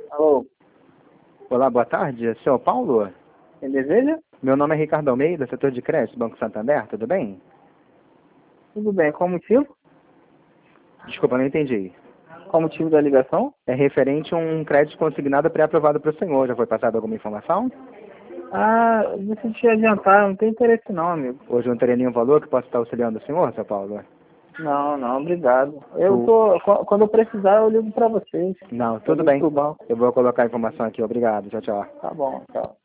Alô, Olá, boa tarde. Seu Paulo? quem deseja? Meu nome é Ricardo Almeida, setor de crédito, Banco Santander, tudo bem? Tudo bem, qual o motivo? Desculpa, não entendi. Qual o motivo da ligação? É referente a um crédito consignado pré-aprovado para o senhor. Já foi passada alguma informação? Ah, decidi adiantar, não tem interesse não, amigo. Hoje não teria nenhum valor que possa estar auxiliando o senhor, seu Paulo? Não, obrigado. Tu- Quando eu precisar, eu ligo pra vocês. Não, Eu tudo ligo bem. pro banco. Eu vou colocar a informação aqui. Obrigado. Tchau, tchau. Tá bom, tchau.